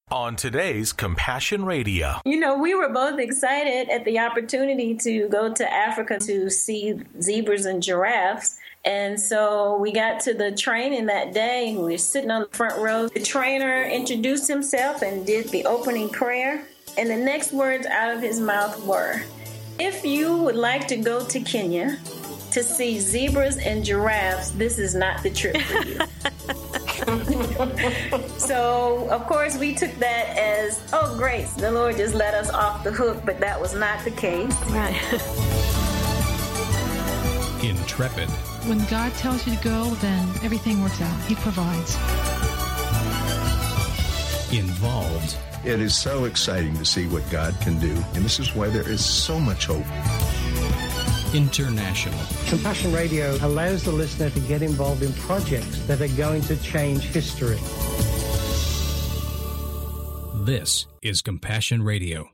On today's Compassion Radio. You know, we were both excited at the opportunity to go to Africa to see zebras and giraffes. And so we got to the training that day, and we were sitting on the front row. The trainer introduced himself and did the opening prayer. And the next words out of his mouth were, "If you would like to go to Kenya to see zebras and giraffes, this is not the trip for you." So, of course, we took that as, oh, great, the Lord just let us off the hook, but that was not the case. Right. Intrepid. When God tells you to go, then everything works out. He provides. Involved. It is so exciting to see what God can do, and this is why there is so much hope. International. Compassion Radio allows the listener to get involved in projects that are going to change history. This is Compassion Radio.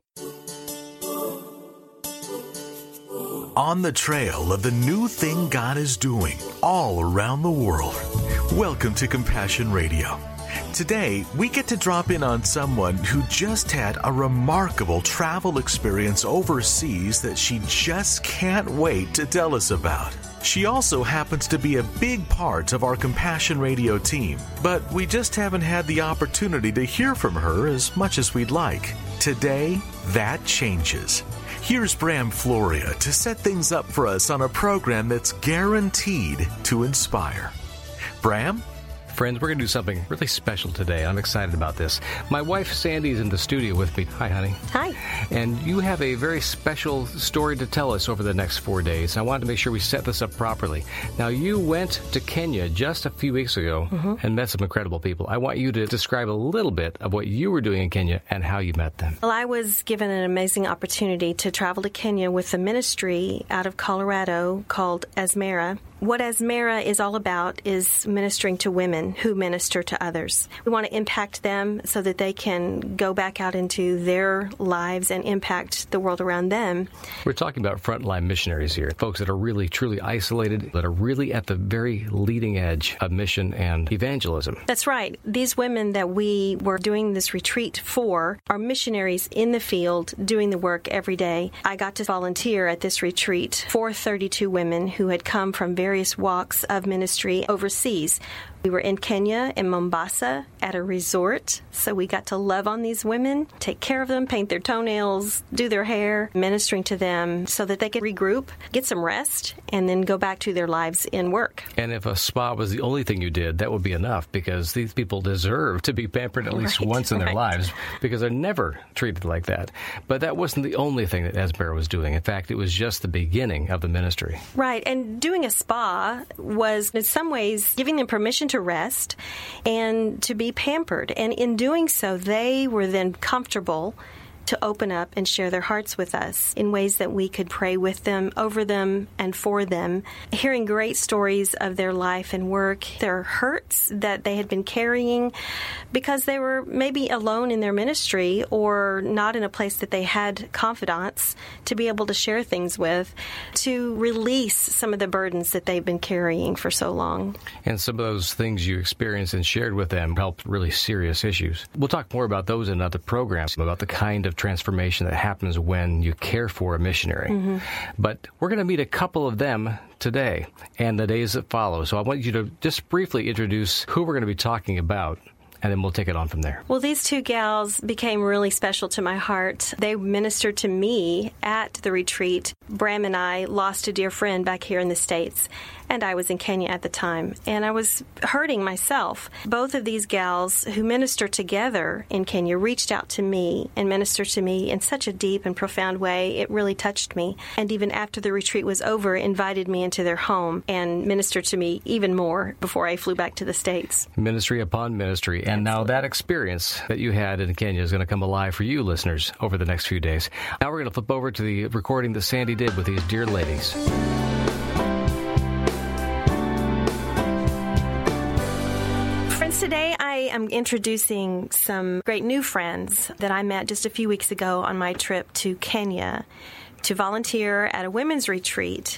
On the trail of the new thing God is doing all around the world. Welcome to Compassion Radio. Today, we get to drop in on someone who just had a remarkable travel experience overseas that she just can't wait to tell us about. She also happens to be a big part of our Compassion Radio team, but we just haven't had the opportunity to hear from her as much as we'd like. Today, that changes. Here's Bram Floria to set things up for us on a program that's guaranteed to inspire. Bram? Friends, we're going to do something really special today. I'm excited about this. My wife, Sandy, is in the studio with me. Hi, honey. Hi. And you have a very special story to tell us over the next 4 days. I wanted to make sure we set this up properly. Now, you went to Kenya just a few weeks ago and met some incredible people. I want you to describe a little bit of what you were doing in Kenya and how you met them. Well, I was given an amazing opportunity to travel to Kenya with a ministry out of Colorado called Asmera. What Asmera is all about is ministering to women who minister to others. We want to impact them so that they can go back out into their lives and impact the world around them. We're talking about frontline missionaries here, folks that are really, truly isolated, that are really at the very leading edge of mission and evangelism. That's right. These women that we were doing this retreat for are missionaries in the field doing the work every day. I got to volunteer at this retreat for 32 women who had come from various walks of ministry overseas. We were in Kenya, in Mombasa, at a resort, so we got to love on these women, take care of them, paint their toenails, do their hair, ministering to them so that they could regroup, get some rest, and then go back to their lives in work. And if a spa was the only thing you did, that would be enough, because these people deserve to be pampered at least once in their lives, because they're never treated like that. But that wasn't the only thing that Asmera was doing. In fact, it was just the beginning of the ministry. Right, and doing a spa was in some ways giving them permission to rest and to be pampered. And in doing so, they were then comfortable to open up and share their hearts with us in ways that we could pray with them, over them, and for them, hearing great stories of their life and work, their hurts that they had been carrying because they were maybe alone in their ministry or not in a place that they had confidants to be able to share things with, to release some of the burdens that they've been carrying for so long. And some of those things you experienced and shared with them helped really serious issues. We'll talk more about those in other programs, about the kind of transformation that happens when you care for a missionary. But we're going to meet a couple of them today and the days that follow. So I want you to just briefly introduce who we're going to be talking about, and then we'll take it on from there. Well, these two gals became really special to my heart. They ministered to me at the retreat. Bram and I lost a dear friend back here in the States, and I was in Kenya at the time, and I was hurting myself. Both of these gals who minister together in Kenya reached out to me and ministered to me in such a deep and profound way. It really touched me. And even after the retreat was over, invited me into their home and ministered to me even more before I flew back to the States. Ministry upon ministry. And now that experience that you had in Kenya is going to come alive for you, listeners, over the next few days. Now we're going to flip over to the recording that Sandy did with these dear ladies. Today, I am introducing some great new friends that I met just a few weeks ago on my trip to Kenya to volunteer at a women's retreat.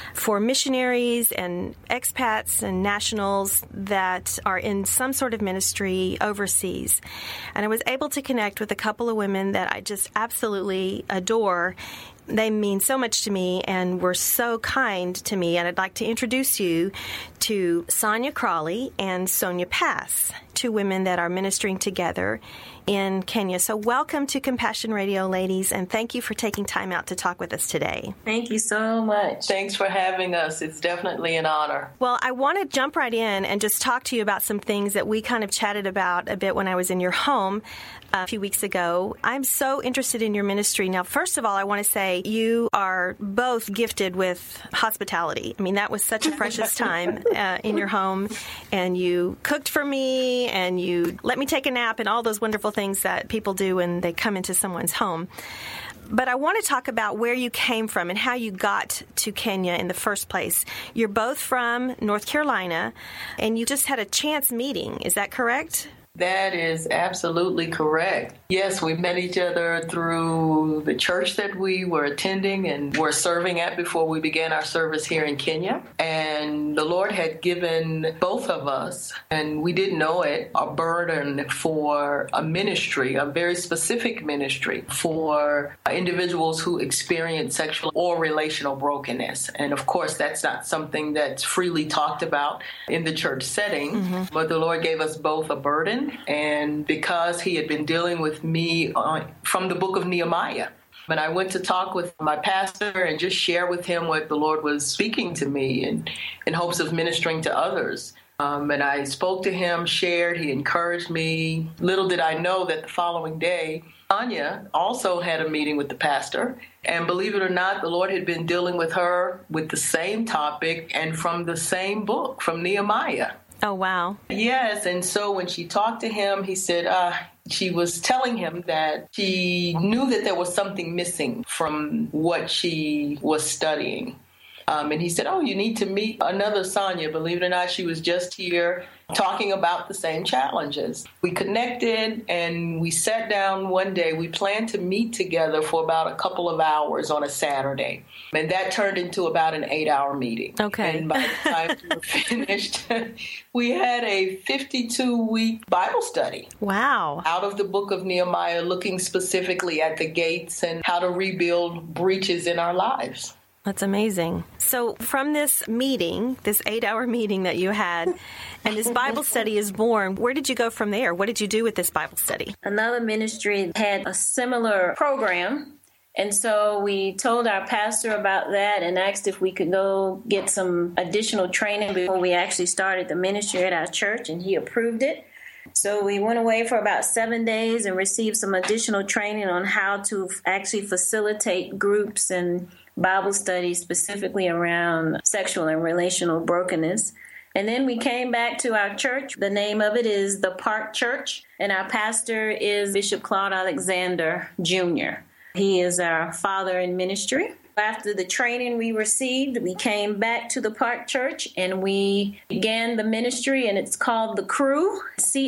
for missionaries and expats and nationals that are in some sort of ministry overseas. And I was able to connect with a couple of women that I just absolutely adore. They mean so much to me and were so kind to me. And I'd like to introduce you to Sonia Crawley and Sonia Pass, two women that are ministering together in Kenya. So welcome to Compassion Radio, ladies, and thank you for taking time out to talk with us today. Thank you so much. Thanks for having us. It's definitely an honor. Well, I want to jump right in and just talk to you about some things that we kind of chatted about a bit when I was in your home a few weeks ago. I'm so interested in your ministry. Now, first of all, I want to say you are both gifted with hospitality. I mean, that was such a precious time in your home, and you cooked for me, and you let me take a nap, and all those wonderful things that people do when they come into someone's home. But I want to talk about where you came from and how you got to Kenya in the first place. You're both from North Carolina, and you just had a chance meeting. Is that correct? That is absolutely correct. Yes, we met each other through the church that we were attending and were serving at before we began our service here in Kenya. And the Lord had given both of us, and we didn't know it, a burden for a ministry, a very specific ministry for individuals who experience sexual or relational brokenness. And of course, that's not something that's freely talked about in the church setting, but the Lord gave us both a burden. And because he had been dealing with me from the book of Nehemiah, and I went to talk with my pastor and just share with him what the Lord was speaking to me in hopes of ministering to others. And I spoke to him, shared, he encouraged me. Little did I know that the following day, Anya also had a meeting with the pastor. And believe it or not, the Lord had been dealing with her with the same topic and from the same book, from Nehemiah. Oh, wow. Yes. And so when she talked to him, he said she was telling him that she knew that there was something missing from what she was studying. And he said, oh, you need to meet another Sonia. Believe it or not, she was just here talking about the same challenges. We connected and we sat down one day. We planned to meet together for about a couple of hours on a Saturday. And that turned into about an 8-hour meeting. Okay. And by the time we were finished, we had a 52-week Bible study. Wow. Out of the book of Nehemiah, looking specifically at the gates and how to rebuild breaches in our lives. That's amazing. So from this meeting, this 8-hour meeting that you had, and this Bible study is born, where did you go from there? What did you do with this Bible study? Another ministry had a similar program. And so we told our pastor about that and asked if we could go get some additional training before we actually started the ministry at our church, and he approved it. So we went away for about 7 days and received some additional training on how to actually facilitate groups and Bible studies specifically around sexual and relational brokenness. And then we came back to our church. The name of it is the Park Church, and our pastor is Bishop Claude Alexander Jr. He is our father in ministry. After the training we received, we came back to the Park Church and we began the ministry, and it's called the CREW,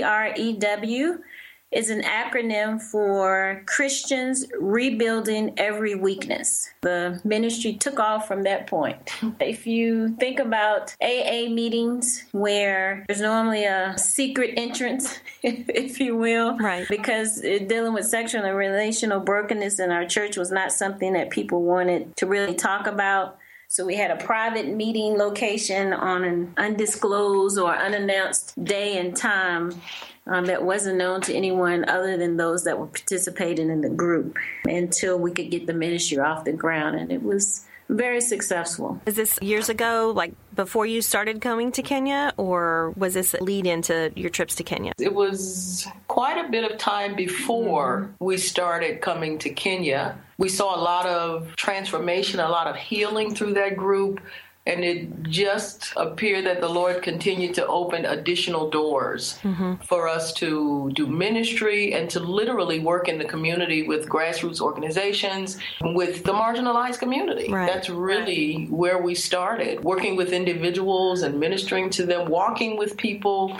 C-R-E-W. Is an acronym for Christians Rebuilding Every Weakness. The ministry took off from that point. If you think about AA meetings where there's normally a secret entrance, if you will, right? Because dealing with sexual and relational brokenness in our church was not something that people wanted to really talk about. So we had a private meeting location on an undisclosed or unannounced day and time that wasn't known to anyone other than those that were participating in the group until we could get the ministry off the ground. And it was very successful. Is this years ago, like before you started going to Kenya, or was this a lead into your trips to Kenya? It was quite a bit of time before we started coming to Kenya. We saw a lot of transformation, a lot of healing through that group. And it just appeared that the Lord continued to open additional doors for us to do ministry and to literally work in the community with grassroots organizations, with the marginalized community. Right. That's really where we started, working with individuals and ministering to them, walking with people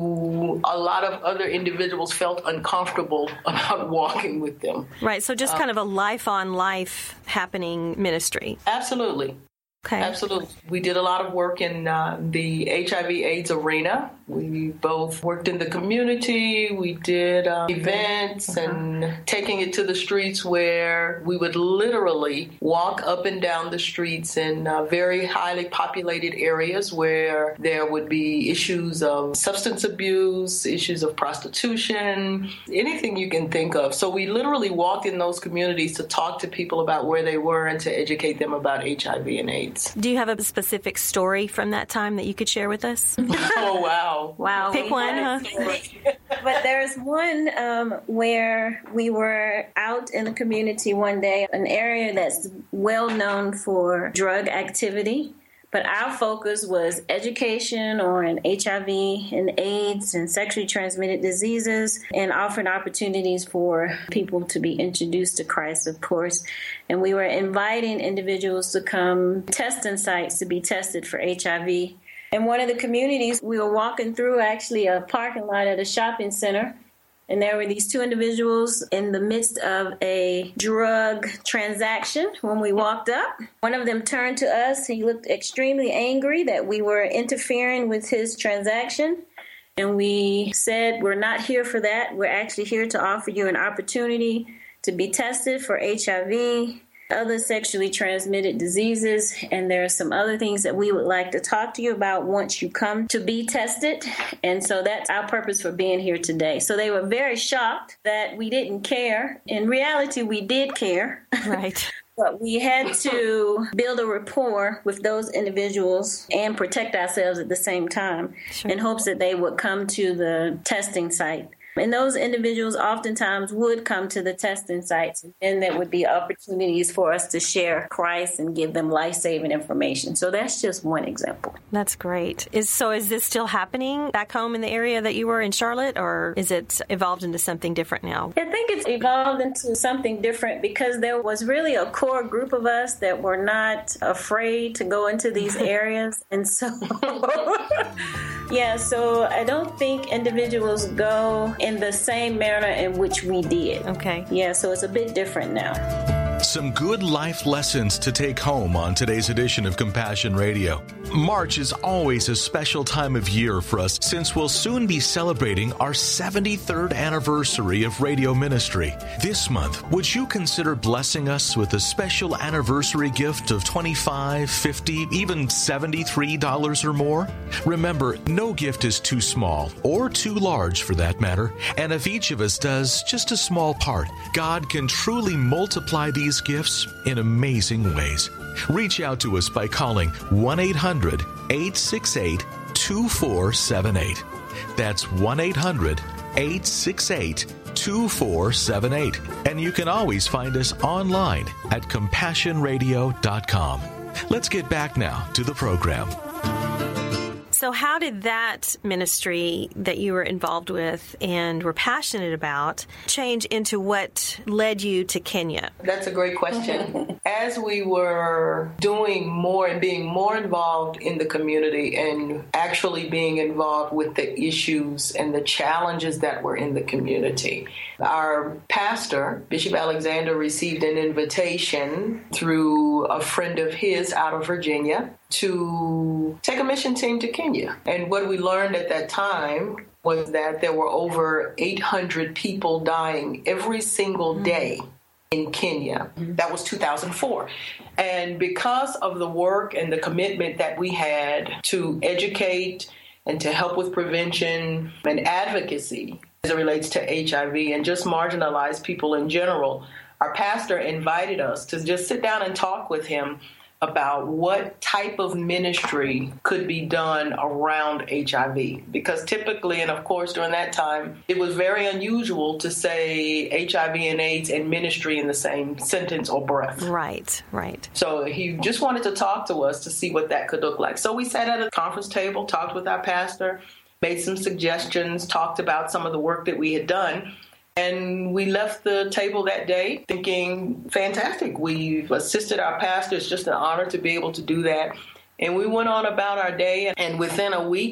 who a lot of other individuals felt uncomfortable about walking with them. Right. So just kind of a life-on-life happening ministry. Absolutely. Okay. Absolutely. We did a lot of work in the HIV/AIDS arena. We both worked in the community. We did events and taking it to the streets where we would literally walk up and down the streets in very highly populated areas where there would be issues of substance abuse, issues of prostitution, anything you can think of. So we literally walked in those communities to talk to people about where they were and to educate them about HIV and AIDS. Do you have a specific story from that time that you could share with us? Oh, wow. Wow. Pick one, huh? But there's one where we were out in the community one day, an area that's well known for drug activity. But our focus was education on HIV and AIDS and sexually transmitted diseases, and offering opportunities for people to be introduced to Christ, of course. And we were inviting individuals to come testing sites to be tested for HIV. In one of the communities, we were walking through actually a parking lot at a shopping center. And there were these two individuals in the midst of a drug transaction when we walked up. One of them turned to us. He looked extremely angry that we were interfering with his transaction. And we said, we're not here for that. We're actually here to offer you an opportunity to be tested for HIV, other sexually transmitted diseases, and there are some other things that we would like to talk to you about once you come to be tested. And so that's our purpose for being here today. So they were very shocked that we didn't care. In reality, we did care. Right. But we had to build a rapport with those individuals and protect ourselves at the same time, in hopes that they would come to the testing site. And those individuals oftentimes would come to the testing sites, and there would be opportunities for us to share Christ and give them life-saving information. So that's just one example. That's great. Is this still happening back home in the area that you were in Charlotte, or is it evolved into something different now? I think it's evolved into something different because there was really a core group of us that were not afraid to go into these areas. And so... Yeah, so I don't think individuals go in the same manner in which we did. Okay. Yeah, so it's a bit different now. Some good life lessons to take home on today's edition of Compassion Radio. March is always a special time of year for us since we'll soon be celebrating our 73rd anniversary of radio ministry. This month, would you consider blessing us with a special anniversary gift of $25, $50, even $73 or more? Remember, no gift is too small or too large for that matter, and if each of us does just a small part, God can truly multiply these gifts in amazing ways. Reach out to us by calling 1-800-868-2478. That's 1-800-868-2478. And you can always find us online at CompassionRadio.com. Let's get back now to the program. So how did that ministry that you were involved with and were passionate about change into what led you to Kenya? That's a great question. As we were doing more and being more involved in the community and actually being involved with the issues and the challenges that were in the community, our pastor, Bishop Alexander, received an invitation through a friend of his out of Virginia to take a mission team to Kenya. And what we learned at that time was that there were over 800 people dying every single day in Kenya. That was 2004. And because of the work and the commitment that we had to educate and to help with prevention and advocacy as it relates to HIV and just marginalized people in general, our pastor invited us to just sit down and talk with him about what type of ministry could be done around HIV. Because typically, and of course during that time, it was very unusual to say HIV and AIDS and ministry in the same sentence or breath. Right. So he just wanted to talk to us to see what that could look like. So we sat at a conference table, talked with our pastor, made some suggestions, talked about some of the work that we had done. And we left the table that day thinking, fantastic, we've assisted our pastor. It's just an honor to be able to do that. And we went on about our day. And within a week,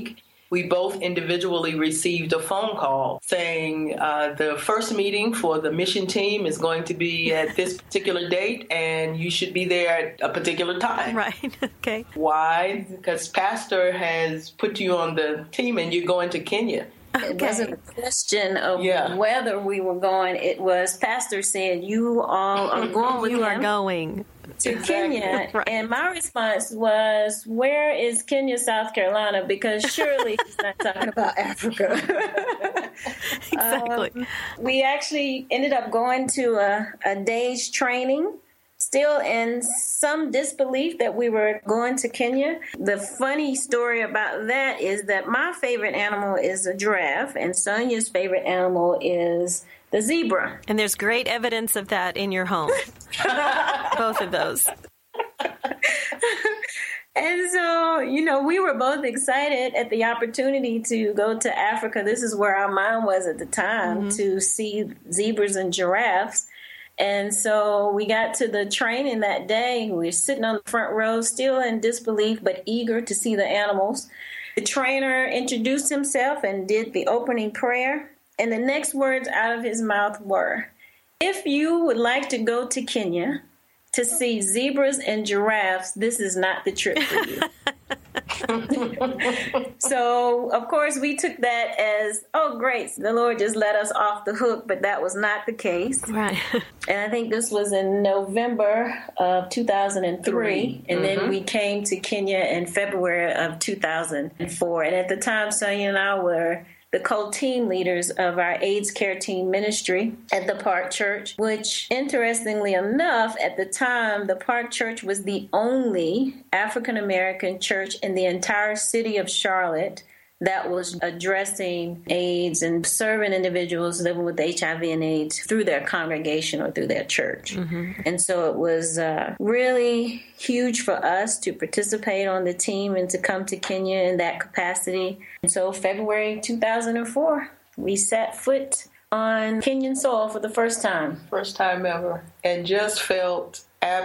we both individually received a phone call saying the first meeting for the mission team is going to be at this particular date and you should be there at a particular time. Right. Okay. Why? Because Pastor has put you on the team and you're going to Kenya. It wasn't a question of whether we were going. It was Pastor said, you all are going with You him are going to Kenya. Right. And my response was, where is Kenya, South Carolina? Because surely he's not talking about Africa. Exactly. We actually ended up going to a day's training, still in some disbelief that we were going to Kenya. The funny story about that is that my favorite animal is a giraffe, and Sonia's favorite animal is the zebra. And there's great evidence of that in your home. Both of those. And so, we were both excited at the opportunity to go to Africa. This is where our mind was at the time, to see zebras and giraffes. And so we got to the training that day. We were sitting on the front row, still in disbelief, but eager to see the animals. The trainer introduced himself and did the opening prayer. And the next words out of his mouth were, if you would like to go to Kenya to see zebras and giraffes, this is not the trip for you. So, of course, we took that as, oh, great, the Lord just let us off the hook, but that was not the case. Right. And I think this was in November of 2003, and then we came to Kenya in February of 2004. And at the time, Sonia and I were the co-team leaders of our AIDS care team ministry at the Park Church, which, interestingly enough, at the time, the Park Church was the only African-American church in the entire city of Charlotte that was addressing AIDS and serving individuals living with HIV and AIDS through their congregation or through their church. And so it was really huge for us to participate on the team and to come to Kenya in that capacity. And so February 2004, we set foot on Kenyan soil for the first time. First time ever. And just felt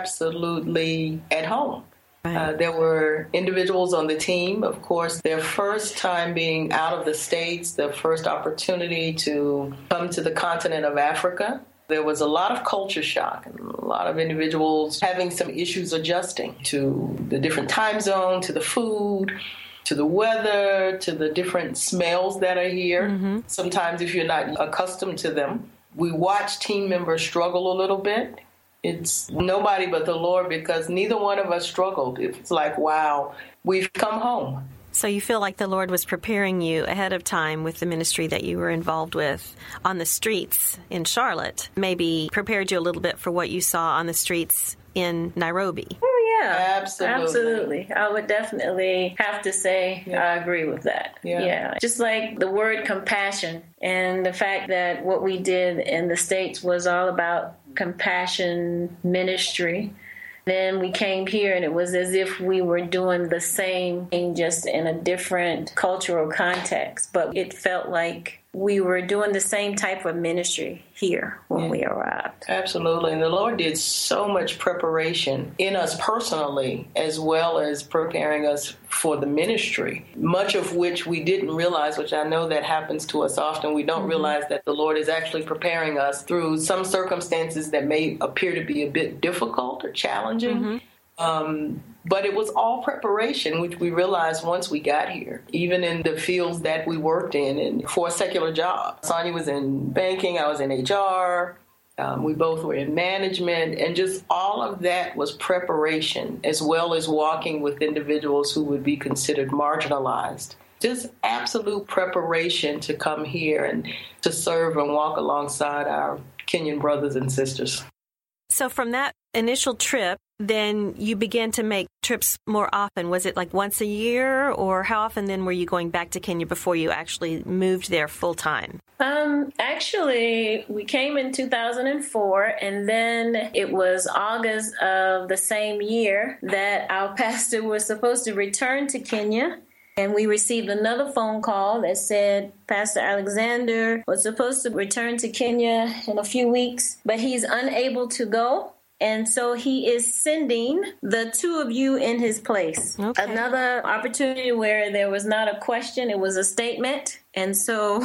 absolutely at home. There were individuals on the team, of course, their first time being out of the States, their first opportunity to come to the continent of Africa. There was a lot of culture shock and a lot of individuals having some issues adjusting to the different time zone, to the food, to the weather, to the different smells that are here. Sometimes if you're not accustomed to them, we watch team members struggle a little bit. It's nobody but the Lord, because neither one of us struggled. It's like, wow, we've come home. So you feel like the Lord was preparing you ahead of time with the ministry that you were involved with on the streets in Charlotte, maybe prepared you a little bit for what you saw on the streets in Nairobi. Oh, yeah. Absolutely. I would definitely have to say I agree with that. Yeah. Just like the word compassion and the fact that what we did in the States was all about compassion ministry. Then we came here and it was as if we were doing the same thing, just in a different cultural context. But it felt like we were doing the same type of ministry here when we arrived. Absolutely. And the Lord did so much preparation in us personally, as well as preparing us for the ministry, much of which we didn't realize, which I know that happens to us often. We don't realize that the Lord is actually preparing us through some circumstances that may appear to be a bit difficult or challenging. But it was all preparation, which we realized once we got here, even in the fields that we worked in and for a secular job. Sonia was in banking, I was in HR, we both were in management, and just all of that was preparation, as well as walking with individuals who would be considered marginalized. Just absolute preparation to come here and to serve and walk alongside our Kenyan brothers and sisters. So from that initial trip, then you began to make trips more often. Was it like once a year, or how often then were you going back to Kenya before you actually moved there full time? Actually, we came in 2004, and then it was August of the same year that our pastor was supposed to return to Kenya. And we received another phone call that said Pastor Alexander was supposed to return to Kenya in a few weeks, but he's unable to go. And so he is sending the two of you in his place. Okay. Another opportunity where there was not a question, it was a statement. And so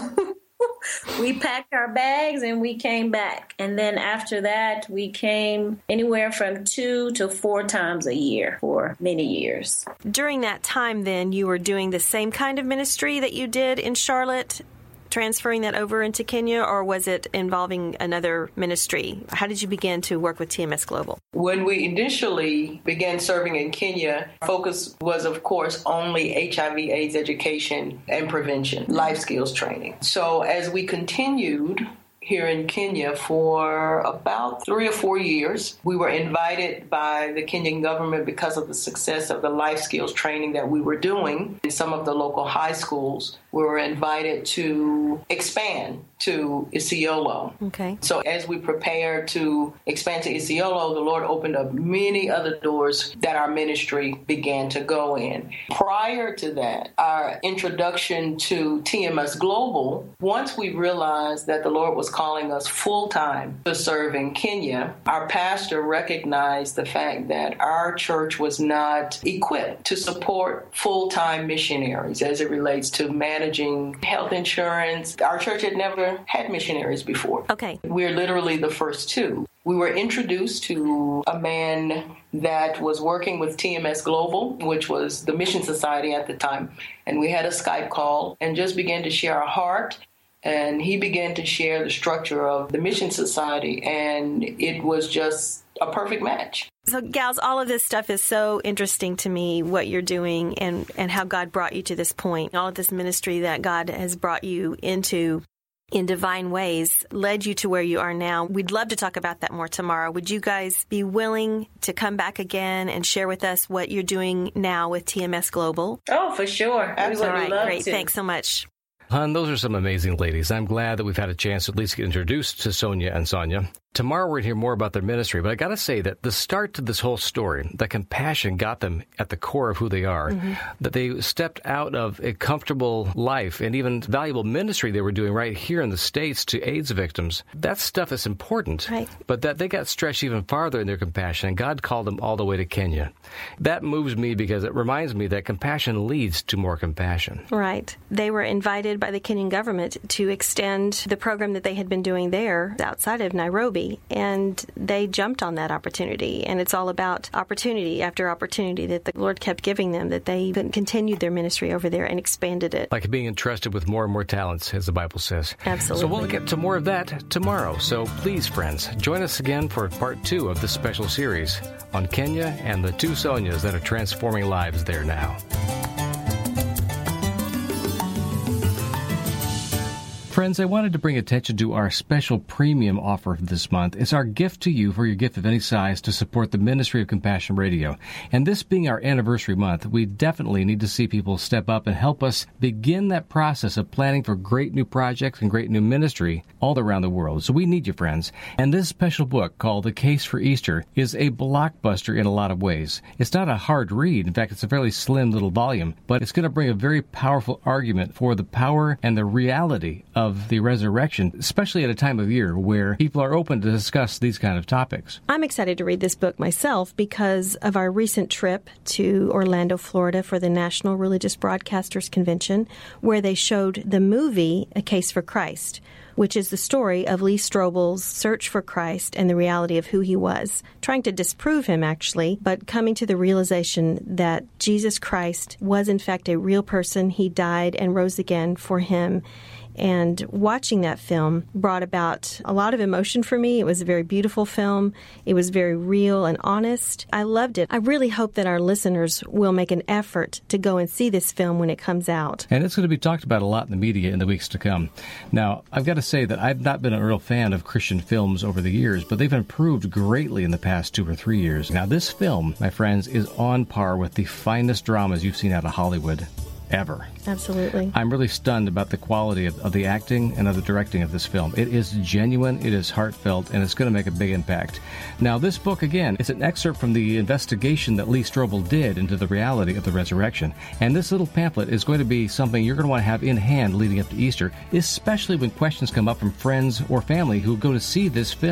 we packed our bags and we came back. And then after that, we came anywhere from 2 to 4 times a year for many years. During that time, then, you were doing the same kind of ministry that you did in Charlotte, transferring that over into Kenya, or was it involving another ministry? How did you begin to work with TMS Global? When we initially began serving in Kenya, focus was, of course, only HIV/AIDS education and prevention, life skills training. So as we continued here in Kenya for about 3 or 4 years, we were invited by the Kenyan government because of the success of the life skills training that we were doing in some of the local high schools. We were invited to expand to Isiolo. Okay. So as we prepared to expand to Isiolo, the Lord opened up many other doors that our ministry began to go in. Prior to that, our introduction to TMS Global, once we realized that the Lord was calling us full-time to serve in Kenya, our pastor recognized the fact that our church was not equipped to support full-time missionaries as it relates to managing health insurance. Our church had never had missionaries before. Okay. We're literally the first two. We were introduced to a man that was working with TMS Global, which was the Mission Society at the time. And we had a Skype call and just began to share our heart. And he began to share the structure of the Mission Society. And it was just a perfect match. So, gals, all of this stuff is so interesting to me, what you're doing and how God brought you to this point. All of this ministry that God has brought you into in divine ways led you to where you are now. We'd love to talk about that more tomorrow. Would you guys be willing to come back again and share with us what you're doing now with TMS Global? Oh, for sure. Absolutely. All right, great. Thanks so much. Hon, those are some amazing ladies. I'm glad that we've had a chance to at least get introduced to Sonia and Sonia. Tomorrow we're going to hear more about their ministry, but I got to say that the start to this whole story, that compassion got them at the core of who they are, that they stepped out of a comfortable life and even valuable ministry they were doing right here in the States to AIDS victims. That stuff is important, right, but that they got stretched even farther in their compassion, and God called them all the way to Kenya. That moves me because it reminds me that compassion leads to more compassion. Right. They were invited by the Kenyan government to extend the program that they had been doing there outside of Nairobi. And they jumped on that opportunity. And it's all about opportunity after opportunity that the Lord kept giving them, that they continued their ministry over there and expanded it. Like being entrusted with more and more talents, as the Bible says. Absolutely. So we'll get to more of that tomorrow. So please, friends, join us again for part 2 of this special series on Kenya and the 2 Sonias that are transforming lives there now. Friends, I wanted to bring attention to our special premium offer this month. It's our gift to you for your gift of any size to support the ministry of Compassion Radio. And this being our anniversary month, we definitely need to see people step up and help us begin that process of planning for great new projects and great new ministry all around the world. So we need you, friends. And this special book called The Case for Easter is a blockbuster in a lot of ways. It's not a hard read. In fact, it's a fairly slim little volume, but it's going to bring a very powerful argument for the power and the reality of the resurrection, especially at a time of year where people are open to discuss these kind of topics. I'm excited to read this book myself because of our recent trip to Orlando, Florida for the National Religious Broadcasters Convention, where they showed the movie A Case for Christ, which is the story of Lee Strobel's search for Christ and the reality of who he was, trying to disprove him, actually, but coming to the realization that Jesus Christ was, in fact, a real person. He died and rose again for him. And watching that film brought about a lot of emotion for me. It was a very beautiful film. It was very real and honest. I loved it. I really hope that our listeners will make an effort to go and see this film when it comes out. And it's going to be talked about a lot in the media in the weeks to come. Now, I've got to say that I've not been a real fan of Christian films over the years, but they've improved greatly in the past 2 or 3 years. Now, this film, my friends, is on par with the finest dramas you've seen out of Hollywood ever. Absolutely. I'm really stunned about the quality of the acting and of the directing of this film. It is genuine, it is heartfelt, and it's going to make a big impact. Now, this book, again, is an excerpt from the investigation that Lee Strobel did into the reality of the resurrection. And this little pamphlet is going to be something you're going to want to have in hand leading up to Easter, especially when questions come up from friends or family who go to see this film.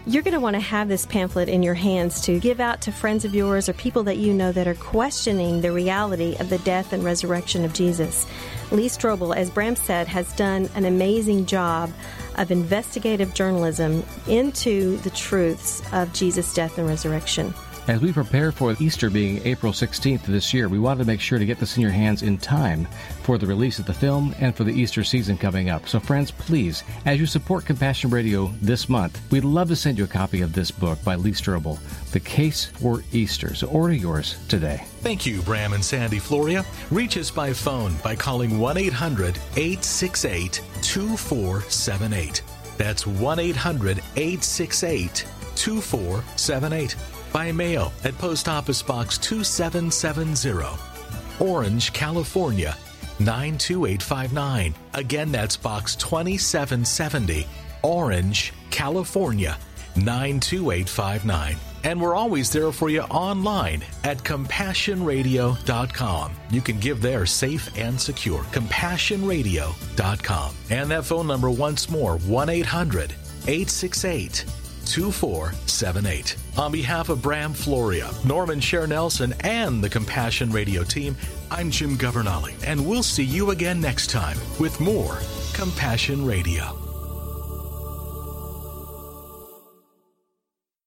You're going to want to have this pamphlet in your hands to give out to friends of yours or people that you know that are questioning the reality of the death and resurrection of Jesus. Lee Strobel, as Bram said, has done an amazing job of investigative journalism into the truths of Jesus' death and resurrection. As we prepare for Easter being April 16th this year, we wanted to make sure to get this in your hands in time for the release of the film and for the Easter season coming up. So friends, please, as you support Compassion Radio this month, we'd love to send you a copy of this book by Lee Strobel, The Case for Easter. So order yours today. Thank you, Bram and Sandy Floria. Reach us by phone by calling 1-800-868-2478. That's 1-800-868-2478. By mail at Post Office Box 2770, Orange, California, 92859. Again, that's Box 2770, Orange, California, 92859. And we're always there for you online at CompassionRadio.com. You can give there safe and secure. CompassionRadio.com. And that phone number once more, 1-800-868-2478. On behalf of Bram Floria, Norman Sher Nelson, and the Compassion Radio team, I'm Jim Governale, and we'll see you again next time with more Compassion Radio.